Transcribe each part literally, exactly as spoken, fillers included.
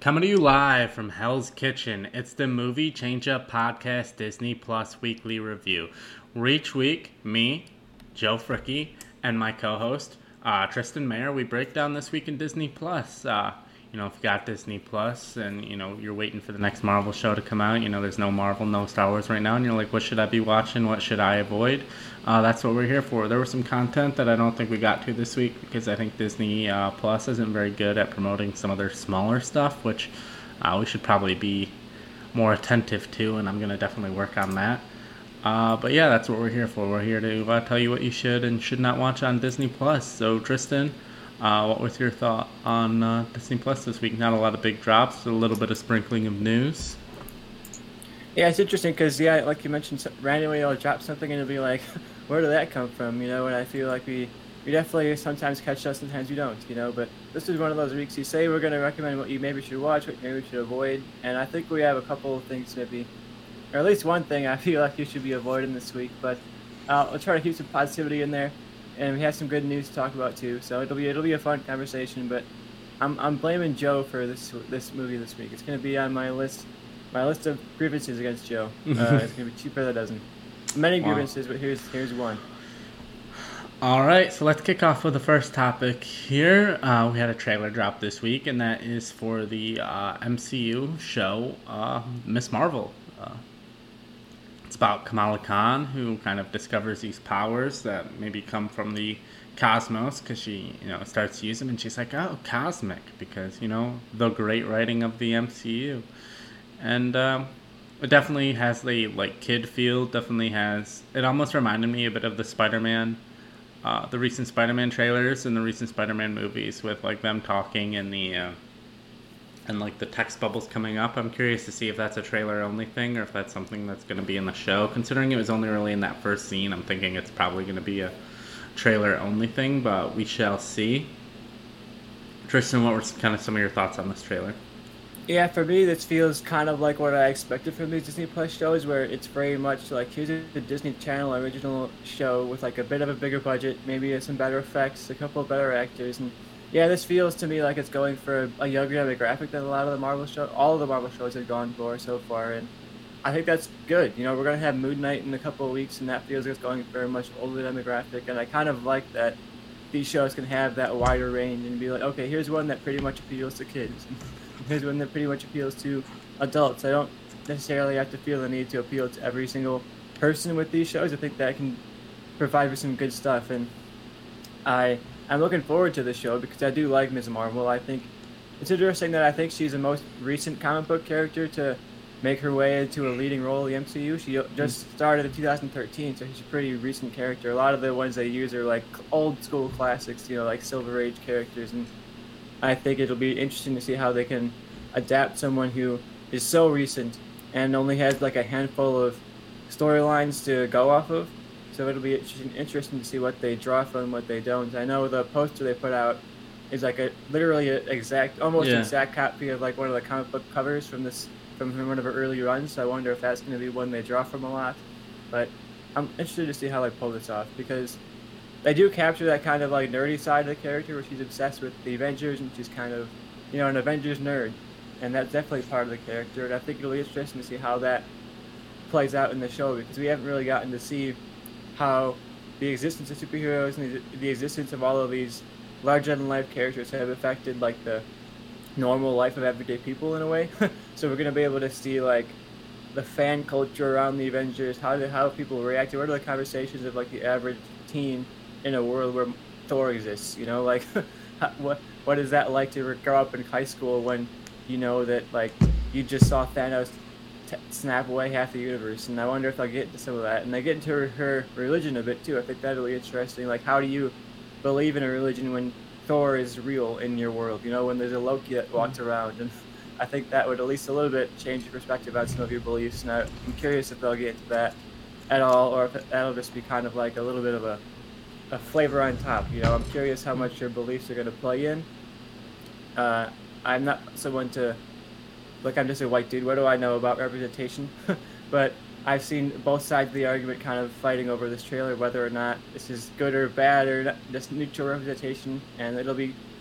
Coming to you live from Hell's Kitchen, it's the Movie Change Up Podcast Disney Plus Weekly Review. Where each week, me, Joe Fricky, and my co-host, uh, Tristan Mayer, we break down this week in Disney Plus. Uh, you know, if you got Disney Plus and, you know, you're waiting for the next Marvel show to come out, you know, there's no Marvel, no Star Wars right now, and you're like, what should I be watching? What should I avoid? Uh, that's what we're here for. There was some content that I don't think we got to this week because I think Disney uh, Plus isn't very good at promoting some of their smaller stuff, which uh, we should probably be more attentive to, and I'm going to definitely work on that. Uh, but yeah, that's what we're here for. We're here to uh, tell you what you should and should not watch on Disney Plus. So, Tristan, uh, what was your thought on uh, Disney Plus this week? Not a lot of big drops, a little bit of sprinkling of news. Yeah, it's interesting because, yeah, like you mentioned, randomly I'll drop something and it'll be like, where did that come from, you know, and I feel like we, we definitely sometimes catch us, sometimes we don't, you know, but this is one of those weeks you say we're going to recommend what you maybe should watch, what maybe you should avoid, and I think we have a couple of things maybe, or at least one thing I feel like you should be avoiding this week, but uh, I'll try to keep some positivity in there, and we have some good news to talk about too, so it'll be it'll be a fun conversation, but I'm I'm blaming Joe for this this movie this week. It's going to be on my list. My list of grievances against Joe. Uh, it's going to be cheaper than a dozen. Many grievances, wow. But here's here's one. All right, so let's kick off with the first topic here. Uh, we had a trailer drop this week, and that is for the uh, M C U show, uh, Miz Marvel. Uh, it's about Kamala Khan, who kind of discovers these powers that maybe come from the cosmos, because she, you know, starts to use them, and she's like, oh, cosmic, because, you know, the great writing of the M C U. And um, it definitely has the like kid feel. Definitely has. It almost reminded me a bit of the Spider-Man, uh, the recent Spider-Man trailers and the recent Spider-Man movies with like them talking and the uh, and like the text bubbles coming up. I'm curious to see if that's a trailer only thing or if that's something that's going to be in the show. Considering it was only really in that first scene, I'm thinking it's probably going to be a trailer only thing. But we shall see. Tristan, what were kind of some of your thoughts on this trailer? Yeah, for me, this feels kind of like what I expected from these Disney Plus shows, where it's very much like, here's a Disney Channel original show with like a bit of a bigger budget, maybe some better effects, a couple of better actors, and yeah, this feels to me like it's going for a younger demographic than a lot of the Marvel shows, all of the Marvel shows have gone for so far, and I think that's good. You know, we're going to have Moon Knight in a couple of weeks, and that feels like it's going for a much older demographic, and I kind of like that these shows can have that wider range and be like, okay, here's one that pretty much appeals to kids. Here's one that pretty much appeals to adults. I don't necessarily have to feel the need to appeal to every single person with these shows. I think that can provide for some good stuff, and I I'm looking forward to the show because I do like Miz Marvel. I think it's interesting that I think she's the most recent comic book character to make her way into a leading role in the M C U. She just started in two thousand thirteen, so she's a pretty recent character. A lot of the ones they use are like old school classics, you know, like Silver Age characters, and I think it'll be interesting to see how they can adapt someone who is so recent and only has like a handful of storylines to go off of. So it'll be interesting to see what they draw from, what they don't. I know the poster they put out is like a literally an exact, almost yeah. exact copy of like one of the comic book covers from this from one of her early runs. So I wonder if that's going to be one they draw from a lot. But I'm interested to see how they pull this off because they do capture that kind of like nerdy side of the character where she's obsessed with the Avengers and she's kind of, you know, an Avengers nerd. And that's definitely part of the character. And I think it'll be interesting to see how that plays out in the show because we haven't really gotten to see how the existence of superheroes and the, the existence of all of these larger-than-life characters have affected like the normal life of everyday people in a way. So we're going to be able to see like the fan culture around the Avengers, how do, how people react to, what are the conversations of like the average teen in a world where Thor exists, you know, like what what is that like to grow up in high school when you know that like you just saw Thanos t- snap away half the universe, and I wonder if I'll get into some of that, and I get into her, her religion a bit too. I think that'll be interesting. Like, how do you believe in a religion when Thor is real in your world? You know, when there's a Loki that walks around, and I think that would at least a little bit change your perspective on some of your beliefs. And I, I'm curious if they'll get into that at all, or if it, that'll just be kind of like a little bit of a a flavor on top. You know, I'm curious how much your beliefs are going to play in. Uh, I'm not someone to, like, I'm just a white dude. What do I know about representation? But I've seen both sides of the argument kind of fighting over this trailer, whether or not this is good or bad or not, just neutral representation. And it'll be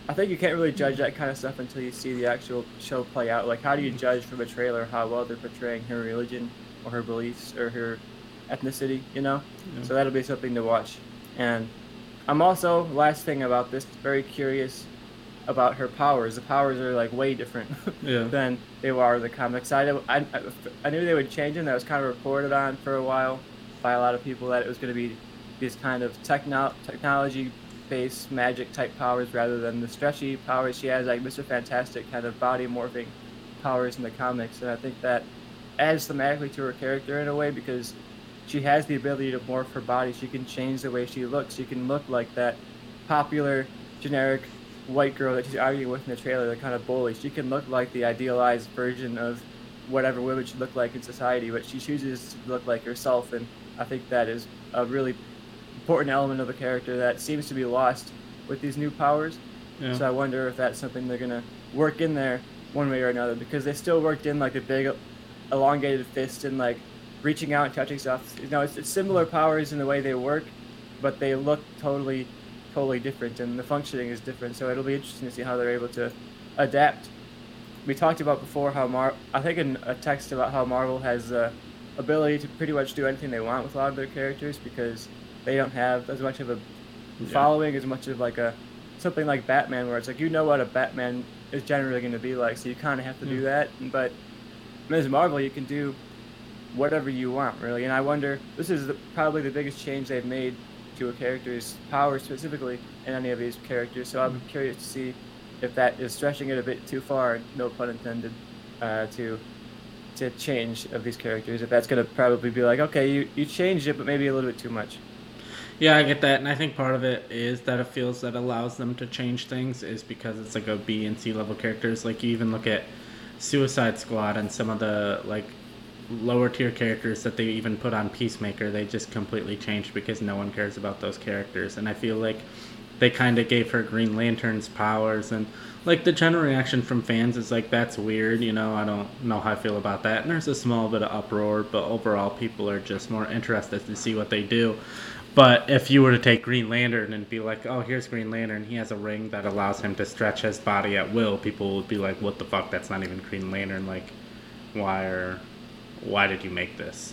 I think you can't really judge that kind of stuff until you see the actual show play out. Like, how do you judge from a trailer how well they're portraying her religion or her beliefs or her ethnicity, you know? Yeah. So that'll be something to watch. And I'm also, last thing about this, very curious about her powers. The powers are, like, way different Yeah. than they were in the comics. I, I, I knew they would change them. That was kind of reported on for a while by a lot of people, that it was going to be these kind of techno- technology based magic type powers rather than the stretchy powers she has, like Mister Fantastic kind of body morphing powers in the comics. And I think that adds thematically to her character in a way, because she has the ability to morph her body. She can change the way she looks. She can look like that popular generic white girl that she's arguing with in the trailer, the kind of bully. She can look like the idealized version of whatever women should look like in society, but she chooses to look like herself. And I think that is a really important element of the character that seems to be lost with these new powers. Yeah. So I wonder if that's something they're gonna work in there one way or another, because they still worked in like a big elongated fist and like reaching out and touching stuff. You know, it's, it's similar powers in the way they work, but they look totally totally different, and the functioning is different. So it'll be interesting to see how they're able to adapt. We talked about before how Mar I think in a text about how Marvel has the ability to pretty much do anything they want with a lot of their characters, because they don't have as much of a following, yeah. as much of like a something like Batman, where it's like, you know what a Batman is generally going to be like, so you kind of have to mm. do that. But as Marvel, you can do whatever you want, really. And I wonder, this is the, probably the biggest change they've made to a character's power specifically in any of these characters. So I'm curious to see if that is stretching it a bit too far, no pun intended, uh, to to change of these characters. If that's going to probably be like, okay, you, you changed it, but maybe a little bit too much. Yeah, I get that, and I think part of it is that it feels that allows them to change things is because it's like a B and C level characters. Like, you even look at Suicide Squad and some of the like lower tier characters that they even put on Peacemaker, they just completely changed because no one cares about those characters. And I feel like they kind of gave her Green Lantern's powers, and like the general reaction from fans is like, that's weird, you know, I don't know how I feel about that. And there's a small bit of uproar, but overall people are just more interested to see what they do. But if you were to take Green Lantern and be like, oh, here's Green Lantern, he has a ring that allows him to stretch his body at will, people would be like, what the fuck, that's not even Green Lantern, like, why are, why did you make this?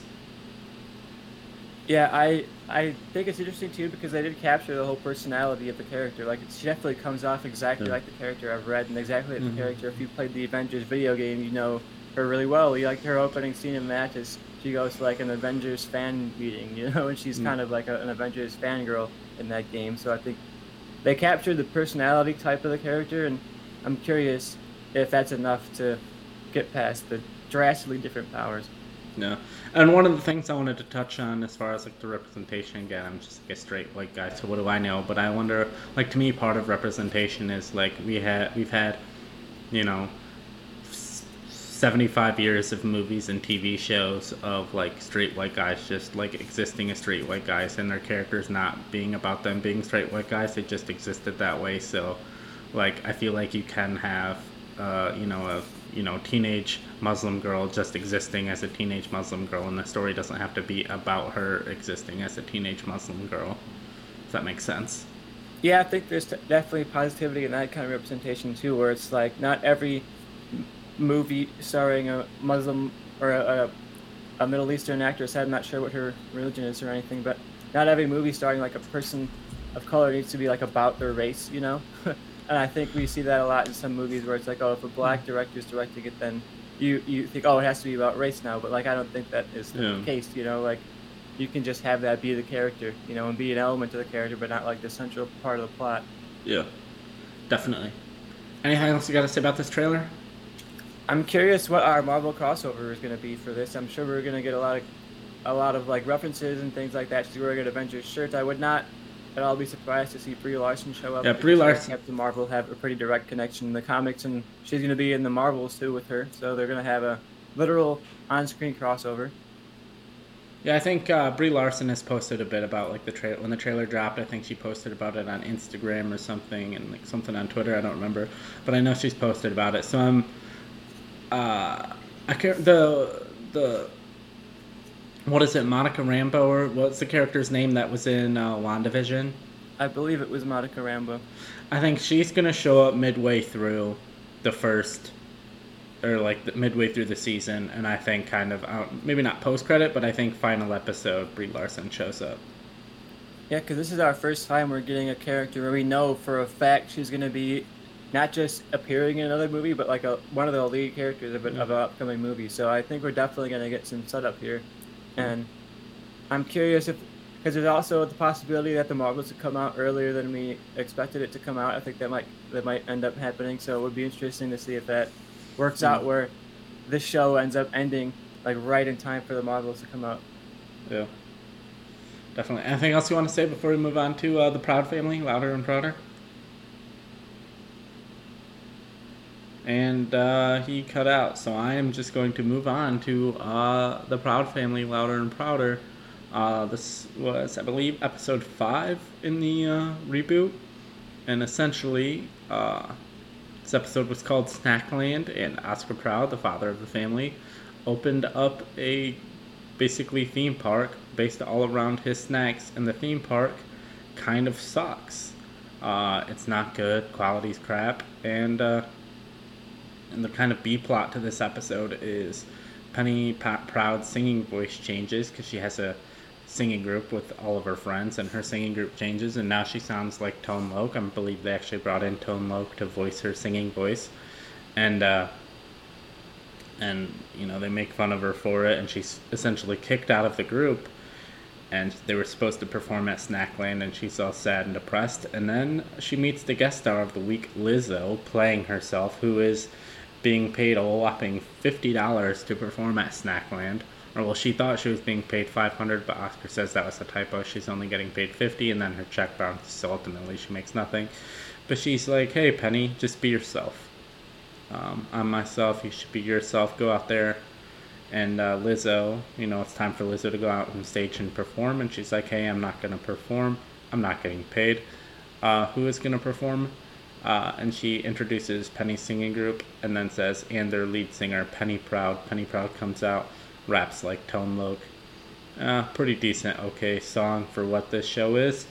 Yeah, I I think it's interesting too, because they did capture the whole personality of the character. Like, it definitely comes off exactly yeah. like the character I've read, and exactly like mm-hmm. the character. If you played the Avengers video game, you know her really well. You like her opening scene in Matches. She goes to like an Avengers fan meeting, you know, and she's mm. kind of like a, an Avengers fangirl in that game. So I think they captured the personality type of the character, and I'm curious if that's enough to get past the drastically different powers. Yeah, and one of the things I wanted to touch on as far as like the representation, again, I'm just like a straight white guy, so what do I know? But I wonder, like, to me, part of representation is like we had we've had, you know, seventy-five years of movies and T V shows of like straight white guys just like existing as straight white guys, and their characters not being about them being straight white guys. They just existed that way. So like I feel like you can have uh, you know a you know teenage Muslim girl just existing as a teenage Muslim girl, and the story doesn't have to be about her existing as a teenage Muslim girl. Does that make sense? Yeah, I think there's definitely positivity in that kind of representation too, where it's like not every movie starring a Muslim or a, a Middle Eastern actress, I'm not sure what her religion is or anything, but not every movie starring like a person of color needs to be like about their race, you know? And I think we see that a lot in some movies where it's like, oh, if a black director's directing it, then you, you think, oh, it has to be about race now, but like I don't think that is the yeah. case, you know? Like, you can just have that be the character, you know, and be an element of the character, but not like the central part of the plot. Yeah, definitely. Anything else you got to say about this trailer? I'm curious what our Marvel crossover is going to be for this. I'm sure we're going to get a lot of, a lot of like references and things like that. She's wearing an Avengers shirt. I would not at all be surprised to see Brie Larson show up. Yeah, Brie Larson. Captain Marvel have a pretty direct connection in the comics, and she's going to be in the Marvels too with her. So they're going to have a literal on-screen crossover. Yeah, I think uh, Brie Larson has posted a bit about like the trailer when the trailer dropped. I think she posted about it on Instagram or something, and like something on Twitter. I don't remember, but I know she's posted about it. So I'm. Uh, I can't, the the what is it, Monica Rambeau, or what's the character's name that was in uh, WandaVision? I believe it was Monica Rambeau. I think she's gonna show up midway through the first, or like the, midway through the season, and I think kind of uh, maybe not post credit, but I think final episode Brie Larson shows up. Yeah, because this is our first time we're getting a character where we know for a fact she's going to be not just appearing in another movie, but like a one of the lead characters of, an, of an upcoming movie. So I think we're definitely going to get some setup here. And I'm curious if, because there's also the possibility that the Marvels would come out earlier than we expected it to come out. I think that might that might end up happening. So it would be interesting to see if that works out where this show ends up ending like right in time for the Marvels to come out. Yeah. Definitely. Anything else you want to say before we move on to uh, the Proud Family, Louder and Prouder? And uh, he cut out, so I am just going to move on to uh, the Proud Family, Louder and Prouder. Uh, this was, I believe, episode five in the uh, reboot, and essentially, uh, this episode was called Snackland, and Oscar Proud, the father of the family, opened up a basically theme park based all around his snacks, and the theme park kind of sucks. Uh, it's not good, quality's crap, and uh, and the kind of B plot to this episode is Penny Proud's singing voice changes because she has a singing group with all of her friends, and her singing group changes, and now she sounds like Tone Loc. I believe they actually brought in Tone Loc to voice her singing voice, and uh, and you know they make fun of her for it, and she's essentially kicked out of the group. And they were supposed to perform at Snackland, and she's all sad and depressed. And then she meets the guest star of the week, Lizzo, playing herself, who is being paid a whopping fifty dollars to perform at Snackland. Or, well, she thought she was being paid five hundred dollars, but Oscar says that was a typo. She's only getting paid fifty dollars, and then her check bounces, so ultimately she makes nothing. But she's like, hey, Penny, just be yourself. Um, I'm myself, you should be yourself. Go out there. And uh, Lizzo, you know, it's time for Lizzo to go out on stage and perform. And she's like, hey, I'm not going to perform. I'm not getting paid. Uh, who is going to perform? Uh, and she introduces Penny's singing group and then says, and their lead singer, Penny Proud. Penny Proud comes out, raps like Tone Loc. Uh, pretty decent, okay song for what this show is.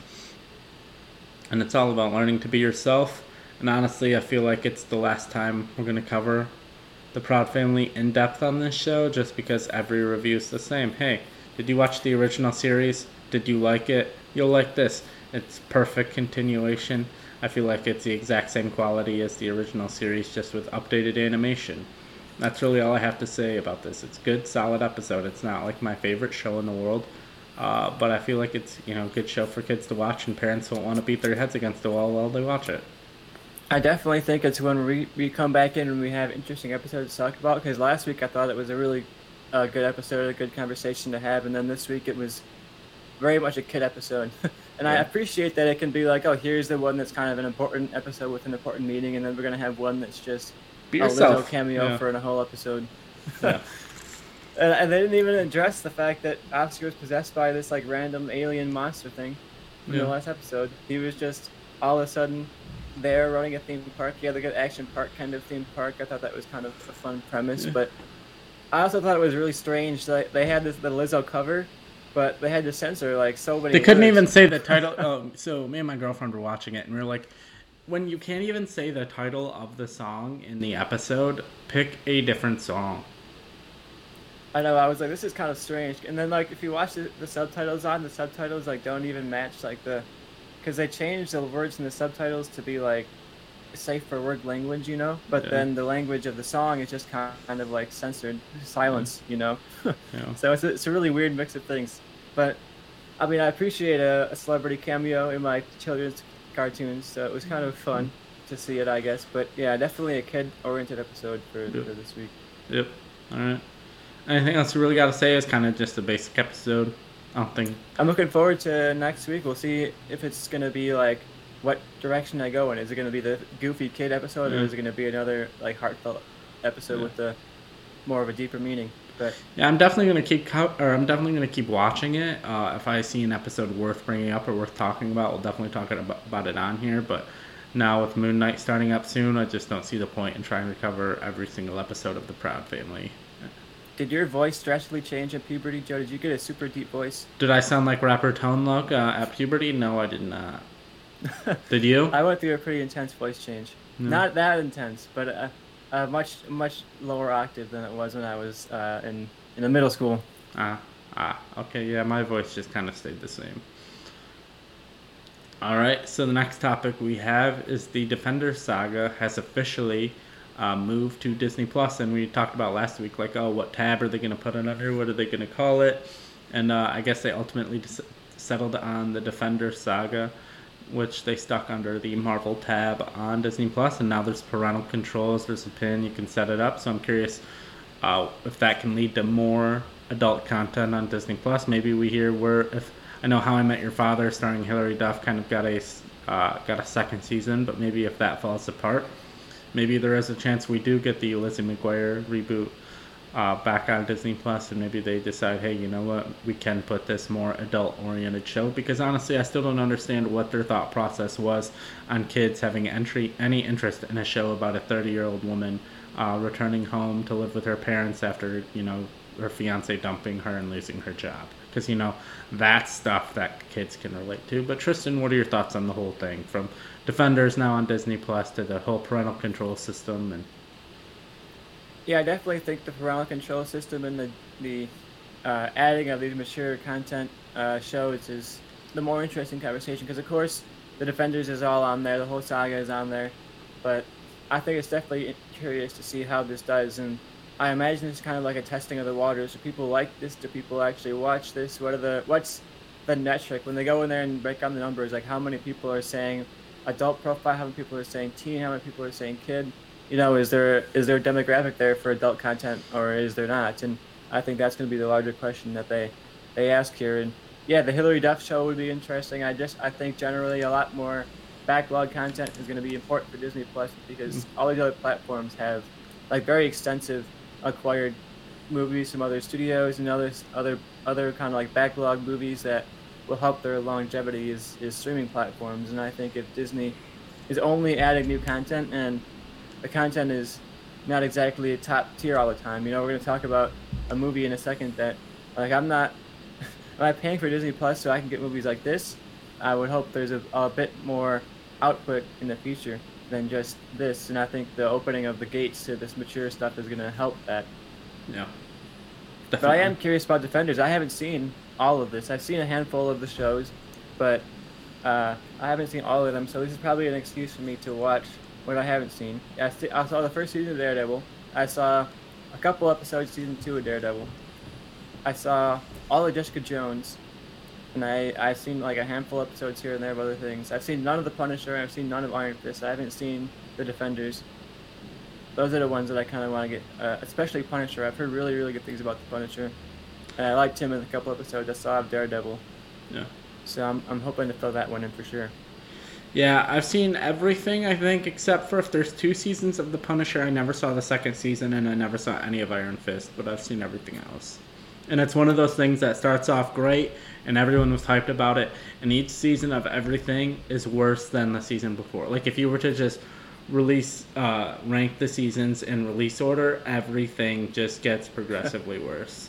And it's all about learning to be yourself. And honestly, I feel like it's the last time we're going to cover the Proud Family in depth on this show, just because every review is the same. Hey, did you watch the original series? Did you like it? You'll like this. It's perfect continuation. I feel like it's the exact same quality as the original series, just with updated animation. That's really all I have to say about this. It's a good, solid episode. It's not like my favorite show in the world, uh, but I feel like it's, you know, a good show for kids to watch, and parents won't want to beat their heads against the wall while they watch it. I definitely think it's when we, we come back in and we have interesting episodes to talk about, because last week I thought it was a really uh, good episode, a good conversation to have, and then this week it was very much a kid episode. And yeah. I appreciate that it can be like, oh, here's the one that's kind of an important episode with an important meaning, and then we're going to have one that's just be a yourself. Lizzo cameo yeah. for a whole episode. Yeah. and, and they didn't even address the fact that Oscar was possessed by this like random alien monster thing in yeah. the last episode. He was just all of a sudden there running a theme park. Yeah, like an action park kind of theme park. I thought that was kind of a fun premise, but I also thought it was really strange that they had this the Lizzo cover, but they had to censor like so many. They couldn't words. even say the title. Oh, so me and my girlfriend were watching it, and we were like, when you can't even say the title of the song in the episode, pick a different song. I know. I was like, this is kind of strange. And then like if you watch the, the subtitles on, the subtitles like don't even match like the. Because they changed the words in the subtitles to be like safe for word language, you know. But yeah. then the language of the song is just kind of like censored silence, you know. yeah. So it's a, it's a really weird mix of things. But I mean, I appreciate a, a celebrity cameo in my children's cartoons, so it was kind of fun to see it, I guess. But yeah, definitely a kid-oriented episode for, yep. for this week. Yep. All right. Anything else you really got to say? Is kind of just a basic episode. I don't think. I'm looking forward to next week. We'll see if it's going to be like what direction I go in. Is it going to be the goofy kid episode, yeah. or is it going to be another like heartfelt episode yeah. with the more of a deeper meaning? But yeah, I'm definitely going to keep co- or I'm definitely going to keep watching it. Uh, if I see an episode worth bringing up or worth talking about, we'll definitely talk about, about it on here. But now with Moon Knight starting up soon, I just don't see the point in trying to cover every single episode of the Proud Family. Did your voice drastically change at puberty, Joe? Did you get a super deep voice? Did I sound like rapper Tone Loc uh, at puberty? No, I did not. Did you? I went through a pretty intense voice change. No. Not that intense, but a, a much much lower octave than it was when I was uh, in in the middle school. Ah, ah, okay, yeah, my voice just kind of stayed the same. All right, so the next topic we have is the Defender saga has officially uh, moved to Disney Plus, and we talked about last week, like, oh, what tab are they going to put it under? What are they going to call it? And uh, I guess they ultimately des- settled on the Defender saga, which they stuck under the Marvel tab on Disney Plus, and now there's parental controls. There's a pin you can set it up. So I'm curious uh, if that can lead to more adult content on Disney Plus. Maybe we hear where if I know How I Met Your Father, starring Hilary Duff, kind of got a uh, got a second season, but maybe if that falls apart, maybe there is a chance we do get the Lizzie McGuire reboot uh, back on Disney Plus, and maybe they decide, hey, you know what, we can put this more adult-oriented show. Because honestly, I still don't understand what their thought process was on kids having entry any interest in a show about a thirty-year-old woman uh, returning home to live with her parents after, you know, her fiance dumping her and losing her job. Because, you know, that's stuff that kids can relate to. But Tristan, what are your thoughts on the whole thing? From Defenders now on Disney Plus to the whole parental control system and Yeah, I definitely think the parental control system and the the uh, adding of these mature content uh, shows is the more interesting conversation. Because of course, the Defenders is all on there, the whole saga is on there, but I think it's definitely curious to see how this does. And I imagine it's kind of like a testing of the waters. Do people like this? Do people actually watch this? What are the what's the metric when they go in there and break down the numbers? Like how many people are saying adult profile? How many people are saying teen? How many people are saying kid? You know, is there is there a demographic there for adult content, or is there not? And I think that's going to be the larger question that they they ask here. And yeah, the Hilary Duff show would be interesting. I just I think generally a lot more backlog content is going to be important for Disney Plus because all these other platforms have like very extensive acquired movies from other studios and other other other kind of like backlog movies that will help their longevity is is streaming platforms. And I think if Disney is only adding new content and the content is not exactly top tier all the time. You know, we're going to talk about a movie in a second that, like, I'm not, am I paying for Disney Plus so I can get movies like this? I would hope there's a, a bit more output in the future than just this. And I think the opening of the gates to this mature stuff is going to help that. yeah. But I am curious about Defenders. I haven't seen all of this. I've seen a handful of the shows, but uh, I haven't seen all of them. So this is probably an excuse for me to watch what I haven't seen. I, st- I saw the first season of Daredevil. I saw a couple episodes of season two of Daredevil. I saw all of Jessica Jones, and I I've seen like a handful of episodes here and there of other things. I've seen none of the Punisher. I've seen none of Iron Fist. I haven't seen the Defenders. Those are the ones that I kind of want to get, uh, especially Punisher. I've heard really really good things about the Punisher, and I liked him in a couple episodes I saw of Daredevil. Yeah. So I'm I'm hoping to fill that one in for sure. Yeah, I've seen everything, I think, except for if there's two seasons of The Punisher. I never saw the second season, and I never saw any of Iron Fist, but I've seen everything else. And it's one of those things that starts off great, and everyone was hyped about it, and each season of everything is worse than the season before. Like, if you were to just release, uh, rank the seasons in release order, everything just gets progressively worse.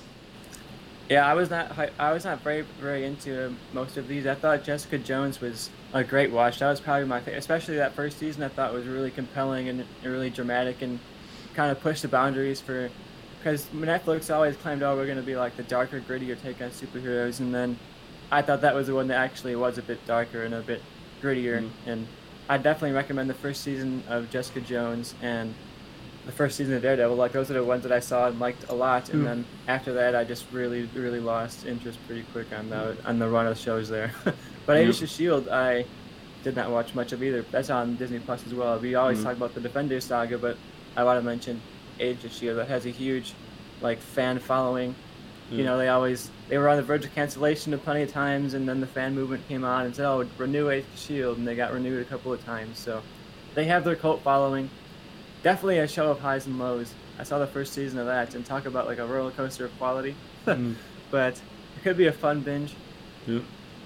Yeah, I was not I was not very very into most of these. I thought Jessica Jones was a great watch. That was probably my favorite, especially that first season. I thought was really compelling and really dramatic and kind of pushed the boundaries for because Netflix always claimed, oh, we're going to be like the darker, grittier take on superheroes, and then I thought that was the one that actually was a bit darker and a bit grittier. Mm-hmm. And I definitely recommend the first season of Jessica Jones and the first season of Daredevil. Like those are the ones that I saw and liked a lot. And mm. then after that, I just really, really lost interest pretty quick on the on the run of shows there. But Agents of Shield, I did not watch much of either. That's on Disney Plus as well. We always mm. talk about the Defenders saga, but I want to mention Agents of Shield. That has a huge, like, fan following. Mm. You know, they always they were on the verge of cancellation plenty of times, and then the fan movement came on and said, "Oh, renew Agents of Shield," and they got renewed a couple of times. So they have their cult following. Definitely a show of highs and lows. I saw the first season of that and talk about like a roller coaster of quality. mm. But it could be a fun binge. Yeah.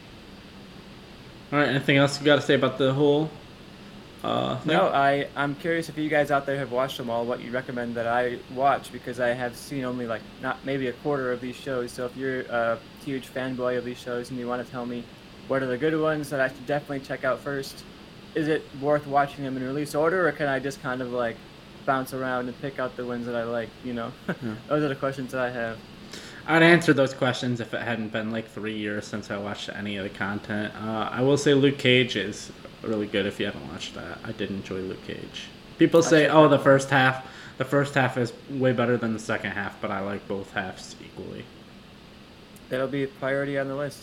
All right. Anything else you got to say about the whole? Uh, thing? No, I I'm curious if you guys out there have watched them all. What you recommend that I watch, because I have seen only like not maybe a quarter of these shows. So if you're a huge fanboy of these shows and you want to tell me what are the good ones that I should definitely check out first? Is it worth watching them in release order, or can I just kind of like bounce around and pick out the ones that I like? You know, Yeah. those are the questions that I have. I'd answer those questions if it hadn't been like three years since I watched any of the content. Uh, I will say Luke Cage is really good if you haven't watched that. I did enjoy Luke Cage. People say, oh, the first half, the first half is way better than the second half, but I like both halves equally. That'll be a priority on the list.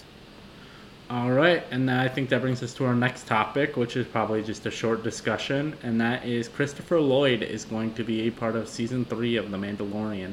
All right, and I think that brings us to our next topic, which is probably just a short discussion, and that is Christopher Lloyd is going to be a part of season three of The Mandalorian.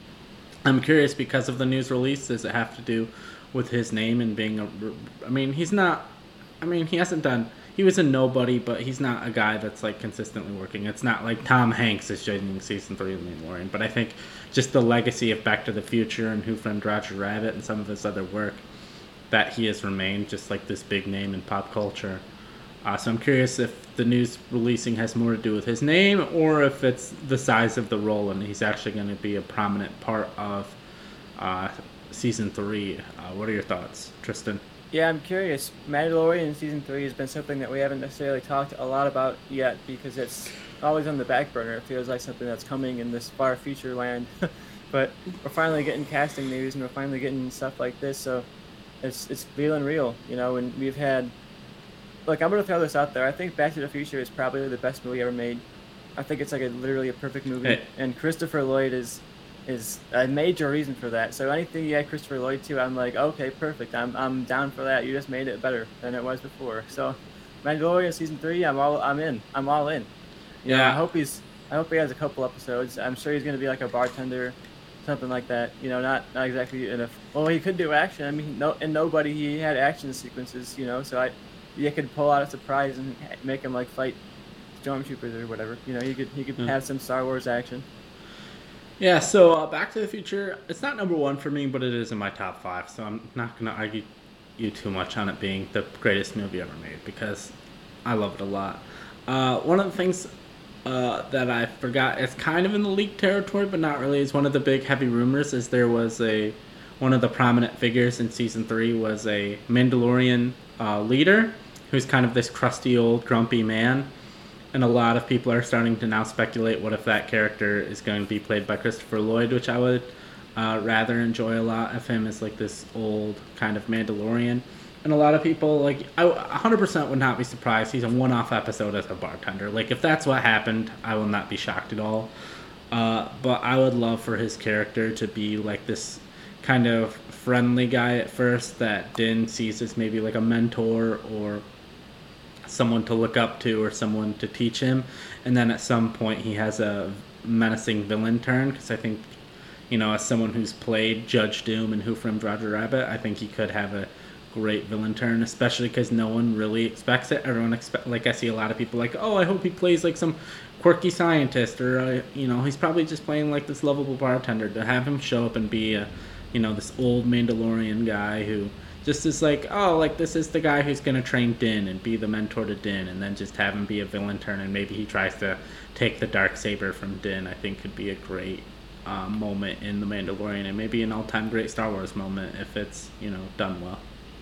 I'm curious, because of the news release, does it have to do with his name and being a... I mean, he's not... I mean, he hasn't done... He was a nobody, but he's not a guy that's, like, consistently working. It's not like Tom Hanks is joining season three of The Mandalorian, but I think just the legacy of Back to the Future and Who Framed Roger Rabbit and some of his other work, that he has remained just, like, this big name in pop culture. Uh, so I'm curious if the news releasing has more to do with his name or if it's the size of the role and he's actually going to be a prominent part of uh, season three. Uh, what are your thoughts, Tristan? Yeah, I'm curious. Mandalorian season three has been something that we haven't necessarily talked a lot about yet because it's always on the back burner. It feels like something that's coming in this far future land. But we're finally getting casting news and we're finally getting stuff like this, so it's it's feeling real, you know, and we've had... Look, I'm going to throw this out there. I think Back to the Future is probably the best movie ever made. I think it's like a literally a perfect movie. Hey. And Christopher Lloyd is is a major reason for that. So anything you add Christopher Lloyd to, I'm like, okay, perfect. I'm I'm down for that. You just made it better than it was before. So Mandalorian season three, I'm all I'm in. I'm all in. You Yeah. know, I hope he's I hope he has a couple episodes. I'm sure he's going to be like a bartender, something like that. You know, not not exactly in a... Well, he could do action. I mean, no, and nobody, he had action sequences, you know, so I... You could pull out a surprise and make him like fight stormtroopers or whatever. You know, you could you could Yeah. have some Star Wars action. Yeah, so uh, Back to the Future, it's not number one for me, but it is in my top five, so I'm not going to argue you too much on it being the greatest movie ever made because I love it a lot. Uh, one of the things uh, that I forgot, it's kind of in the leak territory, but not really, is one of the big heavy rumors is there was a... One of the prominent figures in season three was a Mandalorian uh, leader who's kind of this crusty old grumpy man, and a lot of people are starting to now speculate what if that character is going to be played by Christopher Lloyd, which I would uh, rather enjoy a lot of him as like this old kind of Mandalorian. And a lot of people, like, I one hundred percent would not be surprised he's a one-off episode as a bartender. Like, if that's what happened, I will not be shocked at all. Uh, but I would love for his character to be like this kind of friendly guy at first that Din sees as maybe like a mentor or someone to look up to or someone to teach him, and then at some point he has a menacing villain turn, because I think, you know, as someone who's played Judge Doom and Who Framed Roger Rabbit, I think he could have a great villain turn, especially because no one really expects it. Everyone expect, like I see a lot of people like, oh, I hope he plays like some quirky scientist, or uh, you know, he's probably just playing like this lovable bartender. To have him show up and be a, you know, this old Mandalorian guy who just is like, oh, like this is the guy who's gonna train Din and be the mentor to Din, and then just have him be a villain turn, and maybe he tries to take the Darksaber from Din, I think could be a great uh, moment in The Mandalorian, and maybe an all-time great Star Wars moment if it's, you know, done well.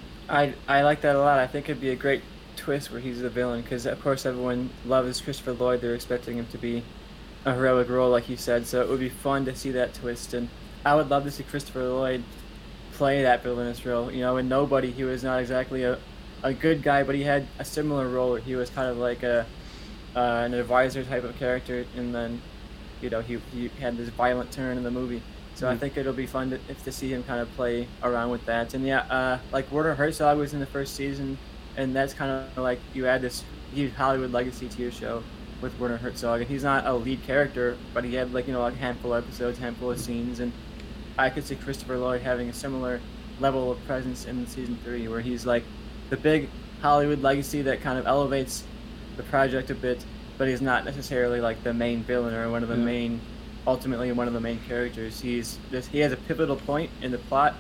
I I like that a lot. I think it'd be a great twist where he's the villain, because of course everyone loves Christopher Lloyd. They're expecting him to be a heroic role, like you said. So it would be fun to see that twist, and I would love to see Christopher Lloyd play that villainous role. You know, in Nobody, he was not exactly a a good guy, but he had a similar role where he was kind of like a uh, an advisor type of character, and then, you know, he he had this violent turn in the movie. So Mm-hmm. I think it'll be fun to, if to see him kind of play around with that. And yeah, uh, like Werner Herzog was in the first season, and that's kind of like you add this huge Hollywood legacy to your show with Werner Herzog. And he's not a lead character, but he had like, you know, like a handful of episodes, handful of scenes, and I could see Christopher Lloyd having a similar level of presence in season three, where he's like the big Hollywood legacy that kind of elevates the project a bit, but he's not necessarily like the main villain or one of the Yeah. main, ultimately one of the main characters. He's this, he has a pivotal point in the plot,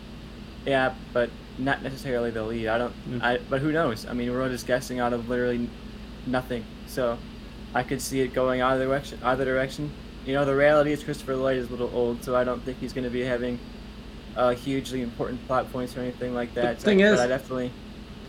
yeah, but not necessarily the lead. I don't, Yeah. I, but who knows? I mean, we're all just guessing out of literally nothing. So I could see it going either direction. Either direction. You know, the reality is Christopher Lloyd is a little old, so I don't think he's going to be having uh, hugely important plot points or anything like that. The thing but is- I definitely,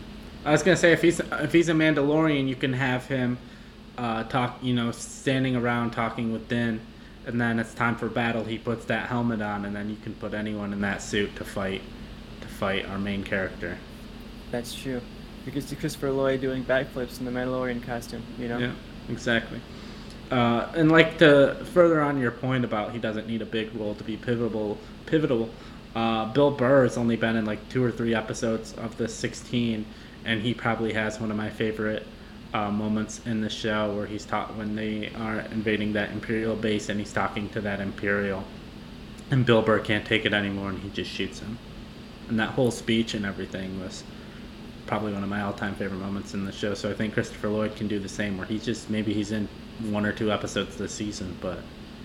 I was gonna say if he's if he's a Mandalorian, you can have him uh, talk, you know, standing around talking with Din, and then it's time for battle. He puts that helmet on, and then you can put anyone in that suit to fight to fight our main character. That's true. You could see Christopher Lloyd doing backflips in the Mandalorian costume. You know. Yeah, exactly. Uh, and like to further on your point about he doesn't need a big role to be pivotal, pivotal. Uh, Bill Burr has only been in like two or three episodes of the sixteen, and he probably has one of my favorite uh, moments in the show where he's taught when they are invading that Imperial base and he's talking to that Imperial, and Bill Burr can't take it anymore and he just shoots him. And that whole speech and everything was probably one of my all-time favorite moments in the show. So I think Christopher Lloyd can do the same, where he's just maybe he's in one or two episodes this season, but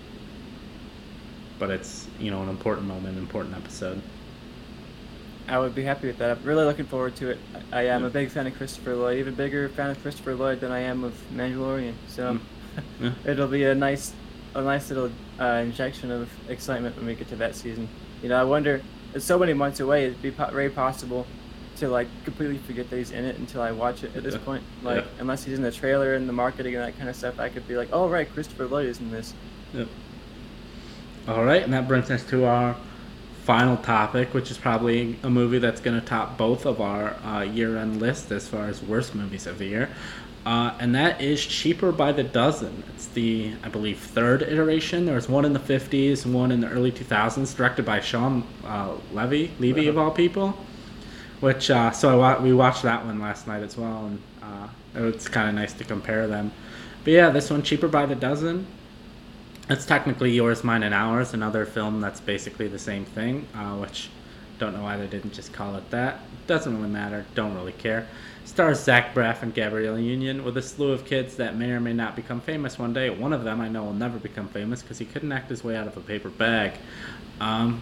but it's, you know, an important moment, an important episode. I would be happy with that. I'm really looking forward to it. I, I am a big fan of Christopher Lloyd, even bigger fan of Christopher Lloyd than I am of Mandalorian. So Mm. Yeah. it'll be a nice, a nice little uh, injection of excitement when we get to that season. You know, I wonder. It's so many months away. It'd be po- very possible to like completely forget that he's in it until I watch it. At this Yeah. point, like Yeah. unless he's in the trailer and the marketing and that kind of stuff, I could be like, oh right, Christopher Lloyd is in this. Yep. All right, and that brings us to our final topic, which is probably a movie that's going to top both of our uh, year-end list as far as worst movies of the year, uh, and that is Cheaper by the Dozen. It's the, I believe, third iteration. There was one in the fifties, one in the early two thousands, directed by Sean uh, Levy, Levy of all people. Which uh, so I wa- we watched that one last night as well, and uh, it's kind of nice to compare them. But yeah, this one, Cheaper by the Dozen. It's technically Yours, Mine, and Ours, another film that's basically the same thing, uh, which don't know why they didn't just call it that. Doesn't really matter, don't really care. Stars Zach Braff and Gabrielle Union with a slew of kids that may or may not become famous one day. One of them I know will never become famous because he couldn't act his way out of a paper bag. Um,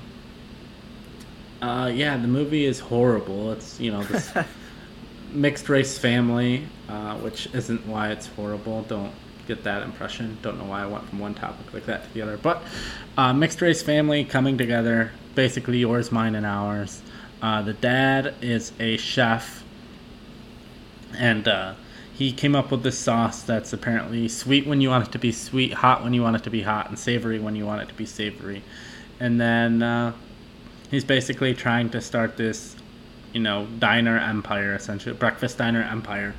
uh, yeah, the movie is horrible. It's, you know, this mixed race family, uh, which isn't why it's horrible. Don't get that impression. Don't know why I went from one topic like that to the other. But uh, mixed race family coming together, basically Yours, Mine, and Ours. Uh, the dad is a chef, and uh, he came up with this sauce that's apparently sweet when you want it to be sweet, hot when you want it to be hot, and savory when you want it to be savory. And then uh, he's basically trying to start this, you know, diner empire, essentially, breakfast diner empire.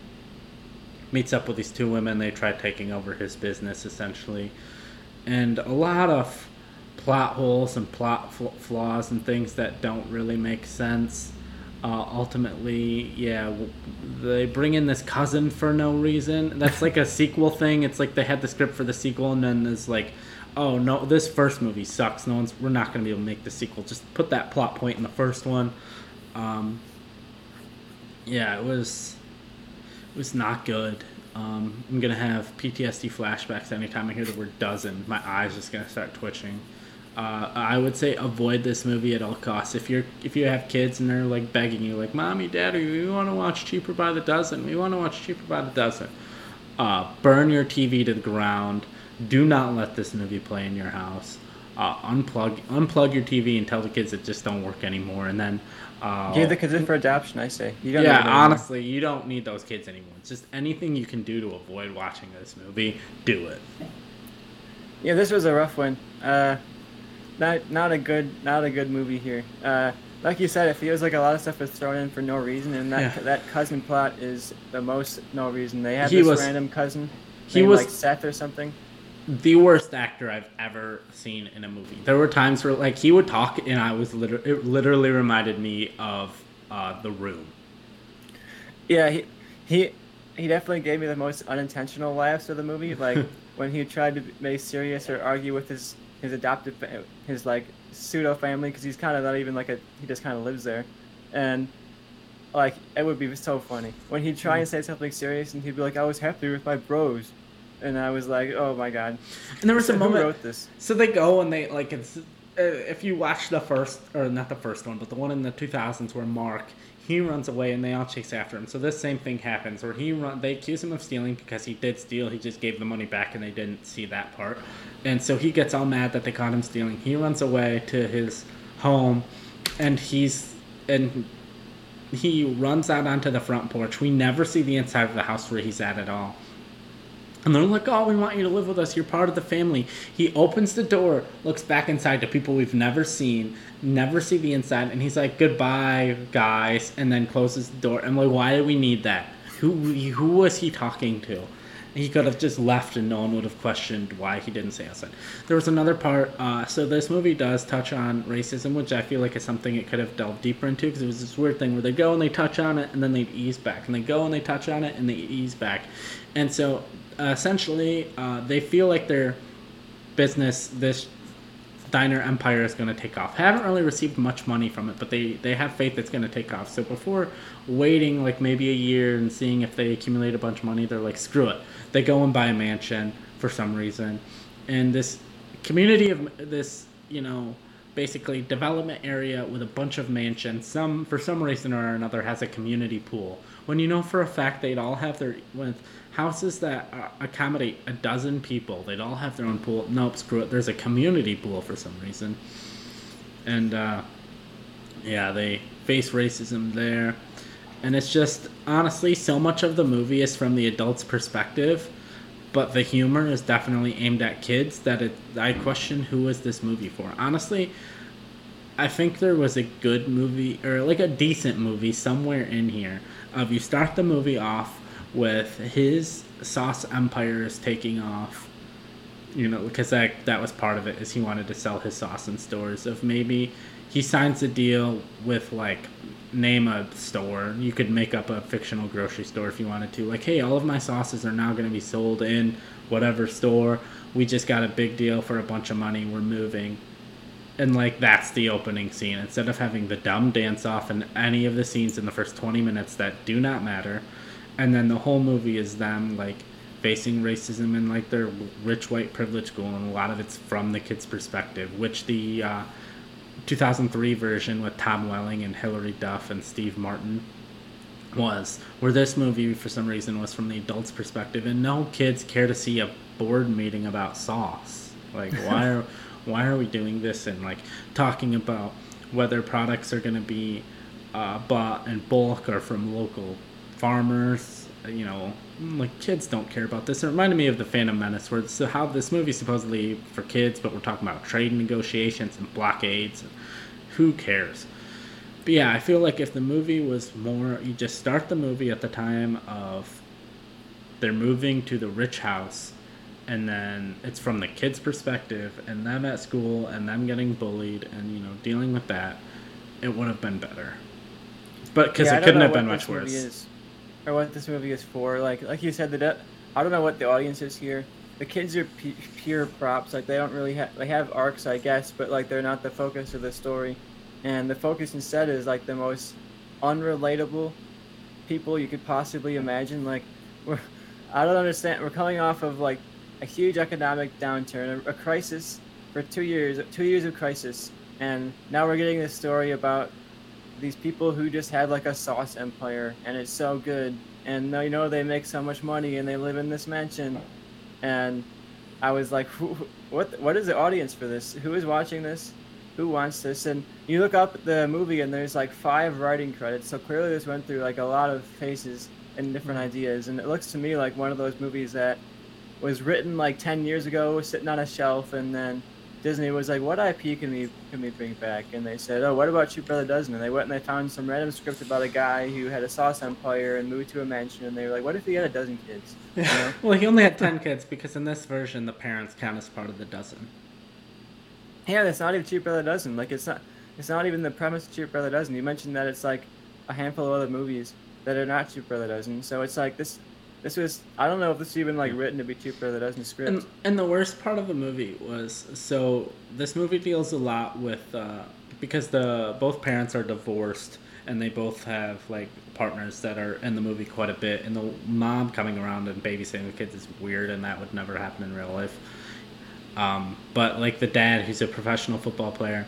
Meets up with these two women. They try taking over his business, essentially. And a lot of plot holes and plot fl- flaws and things that don't really make sense. Uh, ultimately, yeah, w- they bring in this cousin for no reason. That's like a sequel thing. It's like they had the script for the sequel, and then there's like, oh no, this first movie sucks. No one's, we're not going to be able to make the sequel. Just put that plot point in the first one. Um, yeah, it was, it was not good. Um, I'm gonna have P T S D flashbacks anytime I hear the word dozen. My eyes just gonna start twitching. Uh, I would say avoid this movie at all costs. If you're if you have kids and they're like begging you, like, "Mommy, Daddy, we want to watch Cheaper by the Dozen. We want to watch Cheaper by the Dozen." Uh, burn your T V to the ground. Do not let this movie play in your house. Uh, unplug unplug your T V and tell the kids it just don't work anymore. And then uh, Give the kids in for adoption, I say. You don't yeah, need them anymore. honestly, you don't need those kids anymore. It's just anything you can do to avoid watching this movie, do it. Yeah, this was a rough one. Uh, not not a good not a good movie here. Uh, like you said, it feels like a lot of stuff is thrown in for no reason, and that Yeah. that cousin plot is the most no reason. They have He this was- random cousin he named was- like Seth or something. The worst actor I've ever seen in a movie. There were times where like he would talk and I was literally it literally reminded me of uh, The Room. Yeah, he he he definitely gave me the most unintentional laughs of the movie. Like when he tried to be serious or argue with his his adopted fa- his like pseudo family, because he's kind of not even like a he just kind of lives there, and like it would be so funny when he'd try and say something serious and he'd be like, "I was happy with my bros," and I was like, "Oh my god!" And there was a Who moment. wrote this? So they go and they like it's uh, if you watch the first or not the first one, but the one in the two thousands where Mark he runs away and they all chase after him. So this same thing happens where he run. They accuse him of stealing because he did steal. He just gave the money back and they didn't see that part. And so he gets all mad that they caught him stealing. He runs away to his home, and he's and he runs out onto the front porch. We never see the inside of the house where he's at at all. And they're like, oh, we want you to live with us. You're part of the family. He opens the door, looks back inside to people we've never seen, never see the inside, and he's like, goodbye, guys, and then closes the door. I'm like, why do we need that? Who who was he talking to? He could have just left and no one would have questioned why he didn't say outside. There was another part. Uh, so this movie does touch on racism, which I feel like is something it could have delved deeper into, because it was this weird thing where they go and they touch on it and then they'd ease back. And they go and they touch on it and they ease back. And so uh, essentially uh, they feel like their business, this diner empire, is going to take off. Haven't really received much money from it, but they, they have faith it's going to take off. So before waiting like maybe a year and seeing if they accumulate a bunch of money, they're like, screw it. They go and buy a mansion for some reason. And this community of this, you know, basically development area with a bunch of mansions, some for some reason or another has a community pool. When you know for a fact they'd all have their, with houses that uh, accommodate a dozen people, they'd all have their own pool. Nope, screw it. There's a community pool for some reason. And uh, yeah, they face racism there. And it's just, honestly, so much of the movie is from the adult's perspective, but the humor is definitely aimed at kids that it, I question who is this movie for. Honestly, I think there was a good movie, or like a decent movie somewhere in here of you start the movie off with his sauce empire is taking off, you know, because that, that was part of it, is he wanted to sell his sauce in stores. Of maybe he signs a deal with, like, name a store. You could make up a fictional grocery store if you wanted to. Like, hey, all of my sauces are now going to be sold in whatever store. We just got a big deal for a bunch of money. We're moving. And, like, that's the opening scene. Instead of having the dumb dance-off and any of the scenes in the first twenty minutes that do not matter. And then the whole movie is them, like, facing racism in, like, their rich white privilege school. And a lot of it's from the kid's perspective, which the uh, two thousand three version with Tom Welling and Hilary Duff and Steve Martin was. Where this movie, for some reason, was from the adult's perspective. And no kids care to see a board meeting about sauce. Like, why are... Why are we doing this? And, like, talking about whether products are going to be uh, bought in bulk or from local farmers. You know, like, kids don't care about this. It reminded me of The Phantom Menace, where so how this movie's supposedly for kids, but we're talking about trade negotiations and blockades. And who cares? But yeah, I feel like if the movie was more, you just start the movie at the time of they're moving to the rich house, and then it's from the kid's perspective and them at school and them getting bullied and, you know, dealing with that, it would have been better. But because yeah, it couldn't have been much worse. Is, or what this movie is for. Like like you said, the de- I don't know what the audience is here. The kids are p- pure props. Like, they don't really have, they have arcs, I guess, but, like, they're not the focus of the story. And the focus instead is, like, the most unrelatable people you could possibly imagine. Like, we're, I don't understand. We're coming off of, like, a huge economic downturn, a, a crisis for two years, two years of crisis, and now we're getting this story about these people who just have, like, a sauce empire, and it's so good, and you know they make so much money, and they live in this mansion, and I was like, who, what? What is the audience for this? Who is watching this? Who wants this? And you look up the movie, and there's like five writing credits, so clearly this went through like a lot of faces and different ideas, and it looks to me like one of those movies that was written like ten years ago, sitting on a shelf, and then Disney was like, what I P can we can we bring back? And they said, oh, what about Cheap Brother Dozen? And they went and they found some random script about a guy who had a sauce empire and moved to a mansion, and they were like, what if he had a dozen kids? You know? Well, he only had ten kids, because in this version, the parents count as part of the dozen. Yeah, that's not even Cheap Brother Dozen. Like, it's not it's not even the premise of Cheap Brother Dozen. You mentioned that it's like a handful of other movies that are not Cheap Brother Dozen. So it's like this... This was, I don't know if this was even, like, written to be Cheap Brother Dozen script. And, and the worst part of the movie was, so this movie deals a lot with, uh, because the both parents are divorced, and they both have, like, partners that are in the movie quite a bit, and the mom coming around and babysitting the kids is weird, and that would never happen in real life. Um, but, like, the dad, who's a professional football player,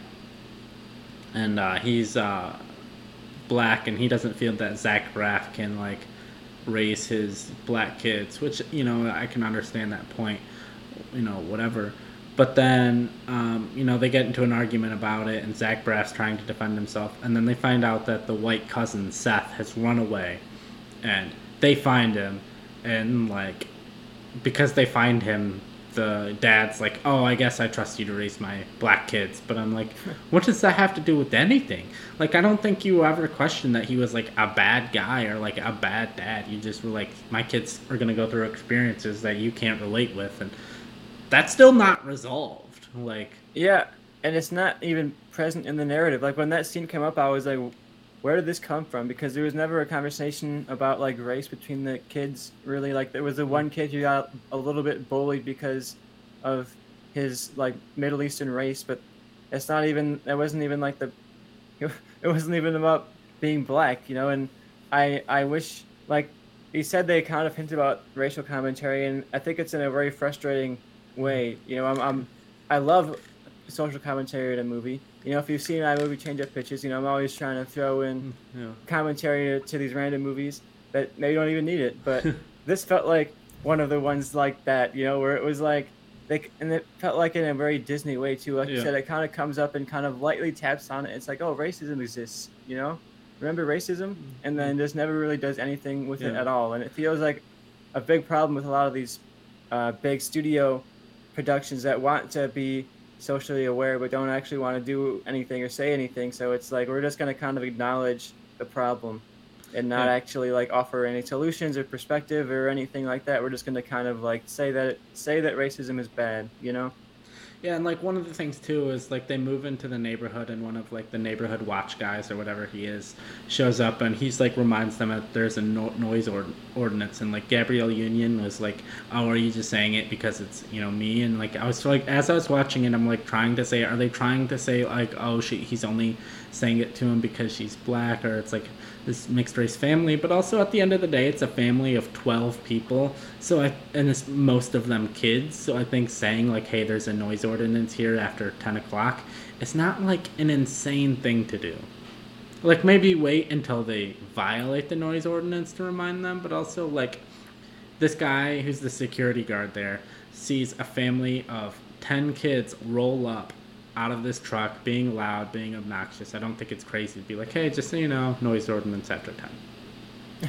and uh, he's uh, black, and he doesn't feel that Zach Braff can, like, raise his black kids, which, you know, I can understand that point, you know, whatever. But then, um, you know, they get into an argument about it, and Zach Braff's trying to defend himself, and then they find out that the white cousin Seth has run away, and they find him, and like, because they find him, the dad's like, "Oh, I guess I trust you to raise my black kids," but I'm like, what does that have to do with anything? Like, I don't think you ever questioned that he was like a bad guy or like a bad dad. You just were like, my kids are gonna go through experiences that you can't relate with, and that's still not resolved. Like, Yeah, and it's not even present in the narrative. Like when that scene came up, I was like, where did this come from? Because there was never a conversation about like race between the kids. Really, like there was the one kid who got a little bit bullied because of his like Middle Eastern race, but it's not even. It wasn't even like the. It wasn't even about being black, you know. And I I wish like he said they kind of hinted about racial commentary, and I think it's in a very frustrating way. You know, I'm, I'm I love social commentary in a movie. You know, if you've seen my movie Change Up Pitches, you know, I'm always trying to throw in yeah. commentary to, to these random movies that maybe don't even need it. But this felt like one of the ones like that, you know, where it was like, they, and it felt like in a very Disney way too. Like Yeah. you said, it kind of comes up and kind of lightly taps on it. It's like, oh, racism exists, you know? Remember racism? And then just never really does anything with it Yeah. at all. And it feels like a big problem with a lot of these uh, big studio productions that want to be socially aware but don't actually want to do anything or say anything. So it's like we're just going to kind of acknowledge the problem and not Yeah. actually like offer any solutions or perspective or anything like that. We're just going to kind of like say that say that racism is bad, you know? Yeah, and like one of the things too is like they move into the neighborhood, and one of like the neighborhood watch guys or whatever he is shows up, and he's like reminds them that there's a no- noise or- ordinance, and like Gabrielle Union was like, "Oh, are you just saying it because it's you know me?" And like I was like, as I was watching it, I'm like trying to say, are they trying to say like, oh, she he's only saying it to him because she's black, or it's like this mixed race family? But also at the end of the day, it's a family of twelve people, so I and it's most of them kids. So I think saying like, hey, there's a noise ordinance here after ten o'clock, it's not like an insane thing to do. Like maybe wait until they violate the noise ordinance to remind them, but also like this guy who's the security guard there sees a family of ten kids roll up out of this truck being loud, being obnoxious. I don't think it's crazy to be like, hey, just so you know, noise ordinance after ten.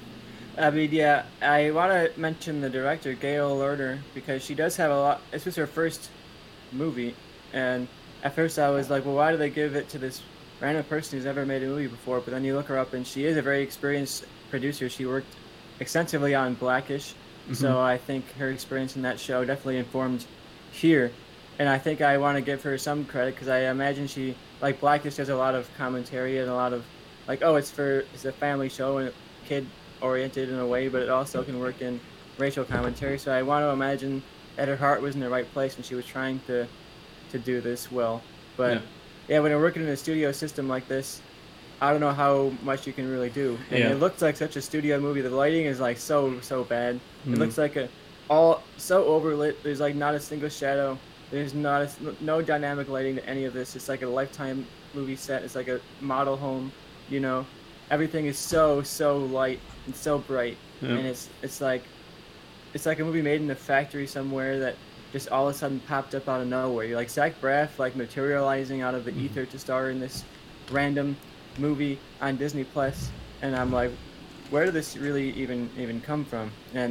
I mean, yeah, I want to mention the director, Gail Lerner, because she does have a lot. This was her first movie, and at first I was like, well, why do they give it to this random person who's never made a movie before? But then you look her up, and she is a very experienced producer. She worked extensively on Blackish, Mm-hmm. so I think her experience in that show definitely informed here. And I think I want to give her some credit because I imagine she, like Blackish, does a lot of commentary and a lot of, like, oh, it's for it's a family show and kid oriented in a way, but it also can work in racial commentary. So I want to imagine that her heart was in the right place when she was trying to to do this well. But Yeah. yeah, when you're working in a studio system like this, I don't know how much you can really do. And Yeah. it looks like such a studio movie. The lighting is like so so bad. Mhm. It looks like a all so overlit. There's like not a single shadow. There's not a, no dynamic lighting to any of this. It's like a Lifetime movie set. It's like a model home, you know. Everything is so so light and so bright, Yeah. and it's it's like it's like a movie made in a factory somewhere that just all of a sudden popped up out of nowhere. You're like Zach Braff like materializing out of the ether to star in this random movie on Disney Plus, and I'm like, where did this really even even come from? And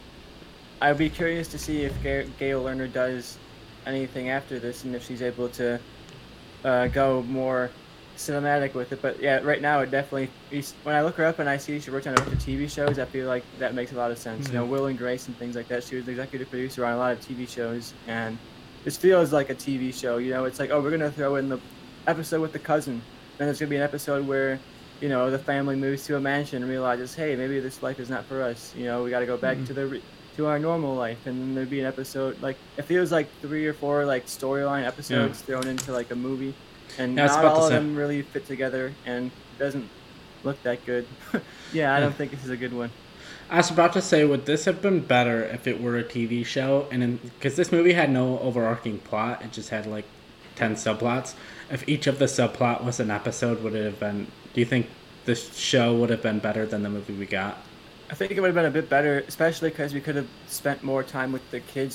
I'd be curious to see if Ga- Gail Lerner does anything after this, and if she's able to uh, go more cinematic with it. But yeah, right now it definitely. When I look her up and I see she worked on a bunch of T V shows, I feel like that makes a lot of sense. Mm-hmm. You know, Will and Grace and things like that. She was the executive producer on a lot of T V shows, and this feels like a T V show. You know, it's like, oh, we're gonna throw in the episode with the cousin. Then there's gonna be an episode where, you know, the family moves to a mansion and realizes, hey, maybe this life is not for us. You know, we got to go back Mhm. to the re- to our normal life. And then there'd be an episode like it feels like three or four like storyline episodes thrown into like a movie, and Yeah, I was not about to all of say. them really fit together and doesn't look that good. Yeah, I don't think this is a good one. I was about to say, would this have been better if it were a T V show? And because this movie had no overarching plot, it just had like ten subplots. If each of the subplot was an episode, would it have been? Do you think this show would have been better than the movie we got? I think it would have been a bit better, especially because we could have spent more time with the kids and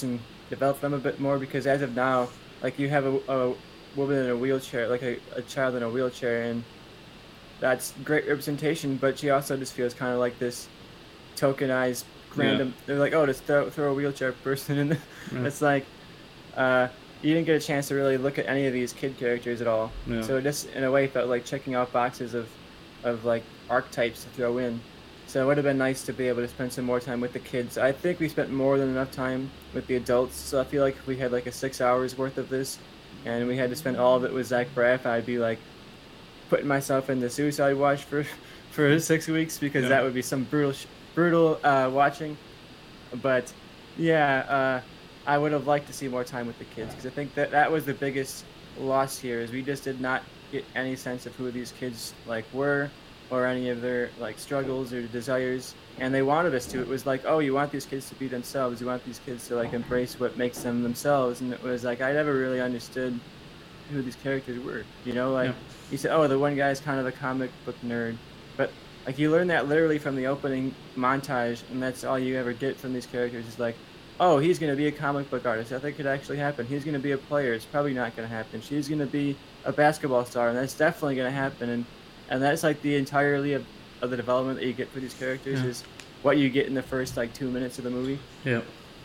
develop them a bit more, because as of now, like you have a, a woman in a wheelchair, like a, a child in a wheelchair, and that's great representation, but she also just feels kind of like this tokenized random. Yeah. They're like, oh, just throw, throw a wheelchair person in. Yeah. It's like, uh, you didn't get a chance to really look at any of these kid characters at all. Yeah. So it just, in a way, felt like checking off boxes of, of like archetypes to throw in. So it would have been nice to be able to spend some more time with the kids. I think we spent more than enough time with the adults. So I feel like if we had like a six hours worth of this, and we had to spend all of it with Zach Braff, I'd be like putting myself in the suicide watch for, for six weeks because yeah. that would be some brutal, brutal uh, watching. But yeah, uh, I would have liked to see more time with the kids, because I think that that was the biggest loss here, is we just did not get any sense of who these kids like were, or any of their like struggles or desires. And they wanted us to. It was like, oh, you want these kids to be themselves. You want these kids to like embrace what makes them themselves. And it was like, I never really understood who these characters were. You know, like yeah. you said, oh, the one guy's kind of a comic book nerd, but like you learn that literally from the opening montage, and that's all you ever get from these characters is like, oh, he's going to be a comic book artist. I think it could actually happen. He's going to be a player. It's probably not going to happen. She's going to be a basketball star, and that's definitely going to happen. And and that's like the entirely of, of the development that you get for these characters yeah. is what you get in the first like two minutes of the movie. Yeah.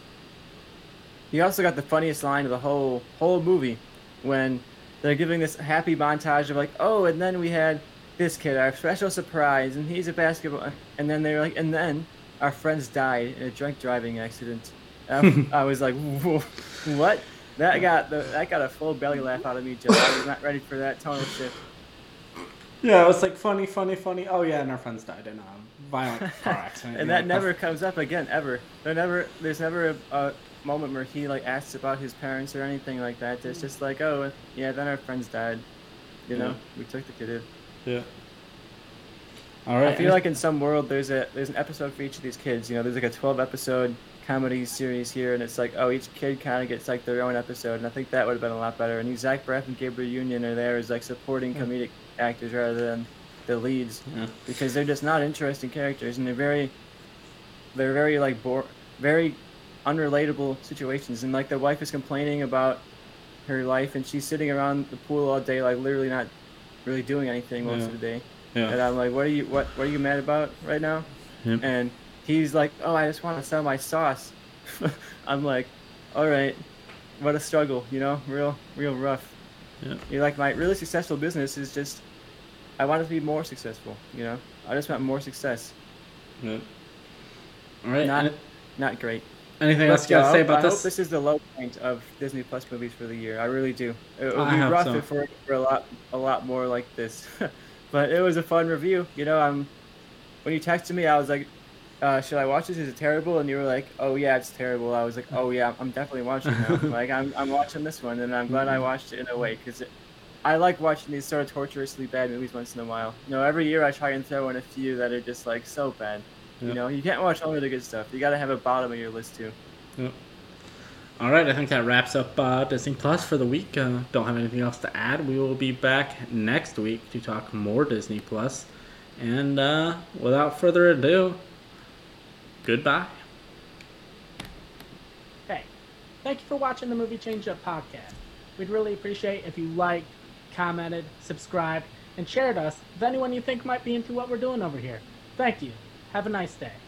You also got the funniest line of the whole whole movie when they're giving this happy montage of like, oh, and then we had this kid, our special surprise, and he's a basketball, and then they're like, and then our friends died in a drunk driving accident. Um, I was like, whoa, what? That got the that got a full belly laugh out of me, Joe. I was not ready for that tonal shift. Yeah, it was like funny, funny, funny. Oh yeah, and our friends died in a violent car accident. And that know, never comes up again, ever. There never, there's never a, a moment where he like asks about his parents or anything like that. It's just like, oh yeah, then our friends died. You know, yeah. we took the kid in. Yeah. All right. I feel like in some world there's a there's an episode for each of these kids. You know, there's like a twelve episode comedy series here, and it's like, oh, each kid kind of gets like their own episode, and I think that would have been a lot better. And Zach Braff and Gabriel Union are there as like supporting yeah. comedic actors rather than the leads, yeah. because they're just not interesting characters, and they're very, they're very like bore, very unrelatable situations. And like the wife is complaining about her life, and she's sitting around the pool all day, like literally not really doing anything most yeah. of the day. Yeah. And I'm like, what are you, what, what are you mad about right now? Yep. And he's like, oh, I just want to sell my sauce. I'm like, all right, what a struggle, you know, real, real rough. Yeah. You're like, my really successful business is just, I want it to be more successful, you know? I just want more success. Yeah. All right. Not, not great. Anything else you got to say about I this? I hope this is the low point of Disney Plus movies for the year. I really do. It would I be rough so. if we're for a lot, a lot more like this. But it was a fun review. You know, I'm, when you texted me, I was like, uh, should I watch this? Is it terrible? And you were like, oh yeah, it's terrible. I was like, oh yeah, I'm definitely watching it now. Like I'm, I'm watching this one, and I'm glad I watched it in a way, because I like watching these sort of torturously bad movies once in a while. You know, every year I try and throw in a few that are just like so bad. Yep. You know, you can't watch only the good stuff. You got to have a bottom of your list too. Yep. All right, I think that wraps up uh, Disney Plus for the week. Uh, don't have anything else to add. We will be back next week to talk more Disney Plus. And uh, without further ado, goodbye. Hey, thank you for watching the Movie Change Up podcast. We'd really appreciate if you liked, commented, subscribed, and shared us with anyone you think might be into what we're doing over here. Thank you. Have a nice day.